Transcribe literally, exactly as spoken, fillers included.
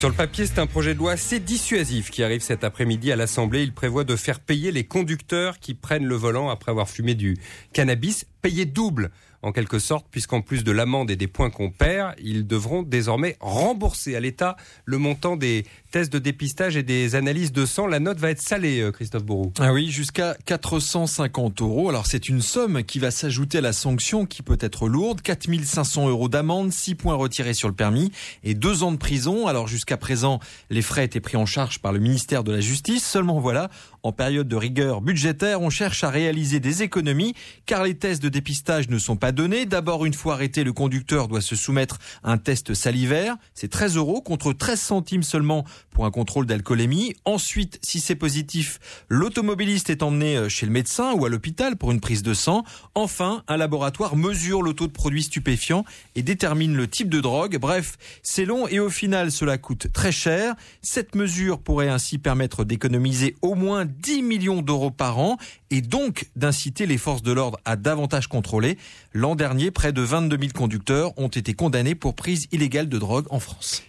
Sur le papier, c'est un projet de loi assez dissuasif qui arrive cet après-midi à l'Assemblée. Il prévoit de faire payer les conducteurs qui prennent le volant après avoir fumé du cannabis, payer double en quelque sorte, puisqu'en plus de l'amende et des points qu'on perd, ils devront désormais rembourser à l'État le montant des tests de dépistage et des analyses de sang. La note va être salée, Christophe Bourroux. Ah oui, jusqu'à quatre cent cinquante euros. Alors c'est une somme qui va s'ajouter à la sanction qui peut être lourde. quatre mille cinq cents euros d'amende, six points retirés sur le permis et deux ans de prison. Alors jusqu'à présent, les frais étaient pris en charge par le ministère de la Justice. Seulement voilà, en période de rigueur budgétaire, on cherche à réaliser des économies car les tests de dépistage ne sont pas donnés. D'abord, une fois arrêté, le conducteur doit se soumettre à un test salivaire. C'est treize euros contre treize centimes seulement pour un contrôle d'alcoolémie. Ensuite, si c'est positif, l'automobiliste est emmené chez le médecin ou à l'hôpital pour une prise de sang. Enfin, un laboratoire mesure le taux de produits stupéfiants et détermine le type de drogue. Bref, c'est long et au final, cela coûte très cher. Cette mesure pourrait ainsi permettre d'économiser au moins dix millions d'euros par an et donc d'inciter les forces de l'ordre à davantage contrôler. L'an dernier, près de vingt-deux mille conducteurs ont été condamnés pour prise illégale de drogue en France.